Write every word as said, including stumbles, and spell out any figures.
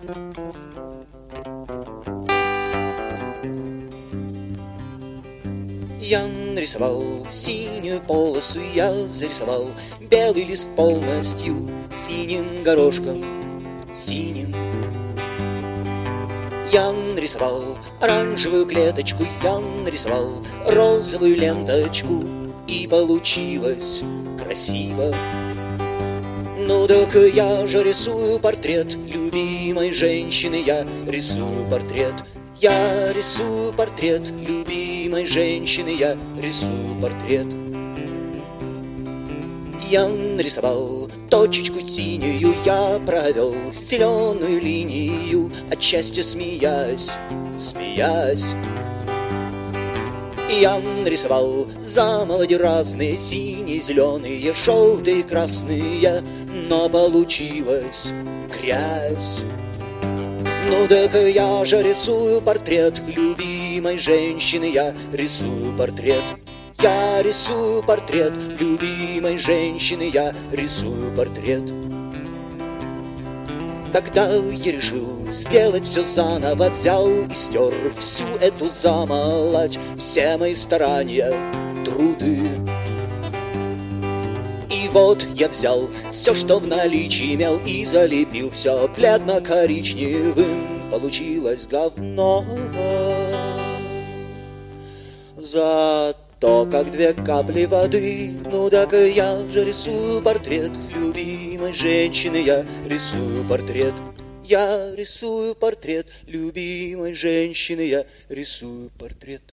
Я нарисовал синюю полосу, я зарисовал белый лист полностью синим горошком, синим. Я нарисовал оранжевую клеточку, я нарисовал розовую ленточку, и получилось красиво. Ну так я же рисую портрет любимой женщины, я рисую портрет. Я рисую портрет любимой женщины, я рисую портрет. Я нарисовал точечку синюю, я провел зеленую линию, от счастья смеясь, смеясь. Я нарисовал замолоди разные, синие, зеленые, желтые, красные, но получилась грязь. Ну так я же рисую портрет любимой женщины, я рисую портрет. Я рисую портрет любимой женщины, я рисую портрет. Тогда я решил сделать все заново, взял и стер всю эту замолоть, все мои старания, труды. И вот я взял все, что в наличии имел, и залепил все бледно-коричневым. Получилось говно. Зато как две капли воды. Ну так я же рисую портрет любимой женщины, я рисую портрет. Я рисую портрет любимой женщины, я рисую портрет.